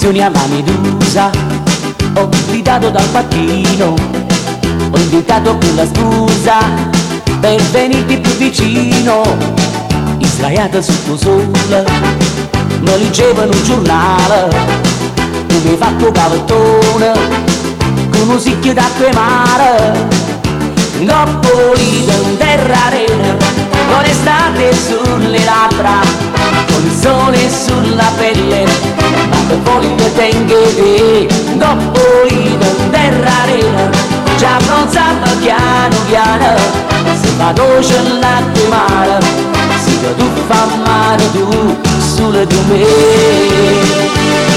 Lezioni alla medusa, ho gridato dal mattino, ho inventato quella scusa per venirti più vicino. Sdraiata sotto sole, mi leggevano un giornale, tu mi hai fatto cavattone, con un sicchio d'acqua e mare. Goppoli in terra arena, con estate sulle labbra, con il sole sulla pelle, ma che voglio tengo te. Goppoli in terra arena, già abbronzata piano piano, se vado c'è l'acqua e mare, si che tu fa male tu, solo di me.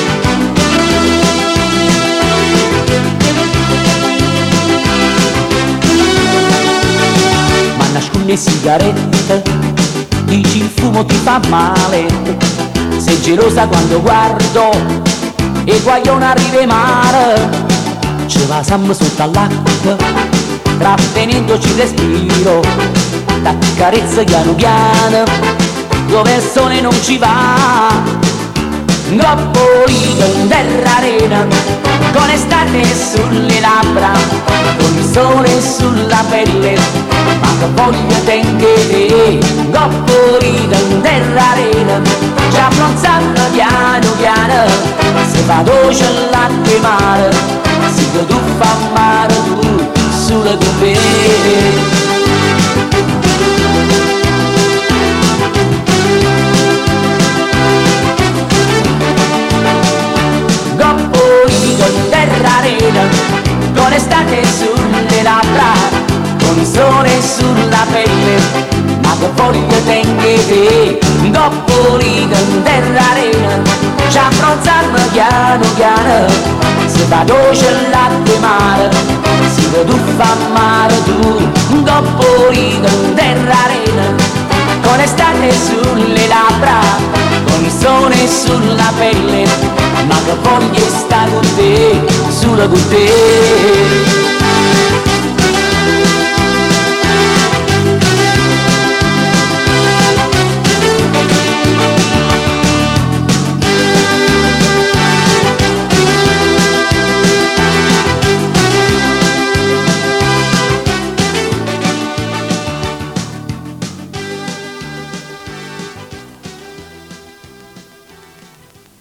Le sigarette, dici il fumo ti fa male, sei gelosa quando guardo e guaglione arriva in mare. Ce la siamo sotto all'acqua, trattenendoci il respiro, t'accarezza piano piano, dove il sole non ci va. Goppoli in terra arena, con estate sulle labbra, con il sole sulla pelle, ma che voglio tengo te. Goppoli in terra arena, già abbronzata piano piano, se vado c'è l'acqua e mare, si che tu fa male tu, solo con me. Con estate sulle labbra, con il sole sulla pelle, ma che voglio tengo te. Goppoli in terra arena, già abbronzarmi piano piano, se vado c'è l'acqua e mare, si che tu fa male tu. Goppoli in terra arena, con estate sulle labbra, con il sole sulla pelle, ma che voglio stare con te, solo con te.